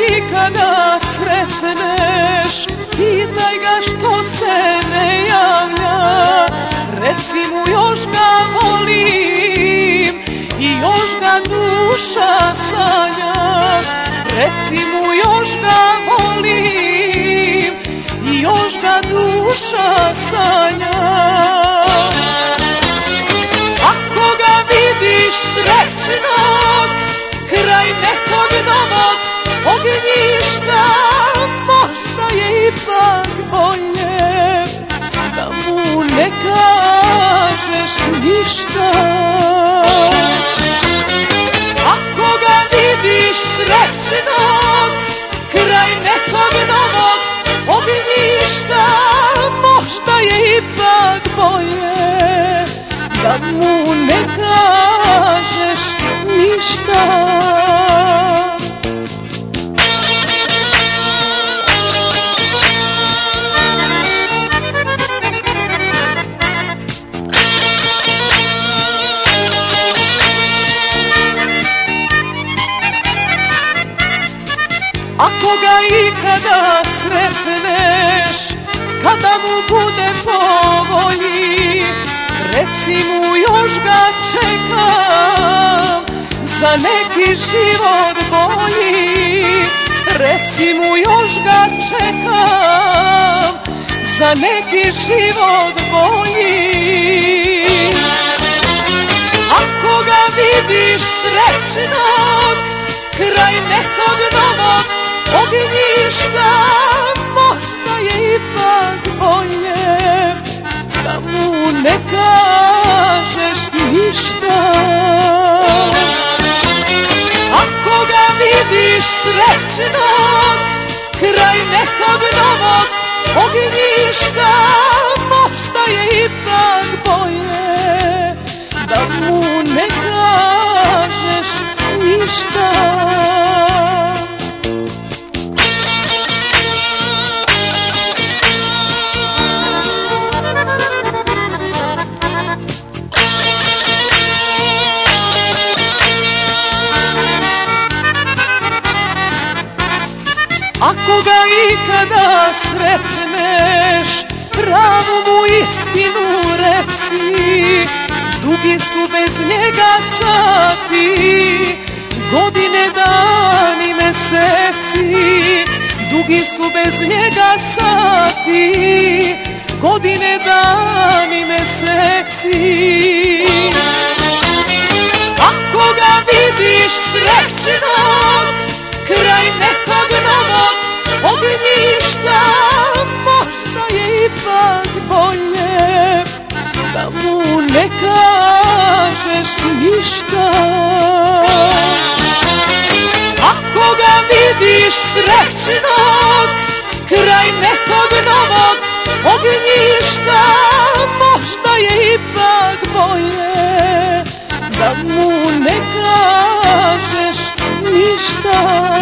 ikada sretneš, pitaj ga što se ne javlja. Reci mu još ga volim i još ga duša sanja. Reci mu još ga volim i još ga duša sanja. Ako ga vidiš srećnog kraj nekog novog ognjišta, možda je ipak bolje da mu ne kažeš ništa. Ako ga vidiš srećnog kraj nekog novog ognjišta, možda je ipak bolje da mu ne kažeš ništa. Ako ga ikada sretneš, kada mu bude po volji, reci mu još ga čekam za neki život bolji. Reci mu još ga čekam za neki život bolji. Ako ga vidiš srećnog kraj nekog novog ognjišta, možda je ipak bolje da mu ne kažeš ništa. Ako ga vidiš srećnog kraj nekog novog ognjišta, možda je ipak bolje da mu ne kažeš ništa. Ako ga ikada sretneš, pravu mu istinu reci. Dugi su bez njega sati, godine, dani, meseci. Dugi su bez njega sati, godine, dani, meseci. Ako ga vidiš srećnog kraj nekog novog ognjišta, možda je ipak bolje da mu ne kažeš ništa. Ako ga vidiš srećnog kraj nekog novog ognjišta, možda je ipak bolje da mu ne kažeš ništa.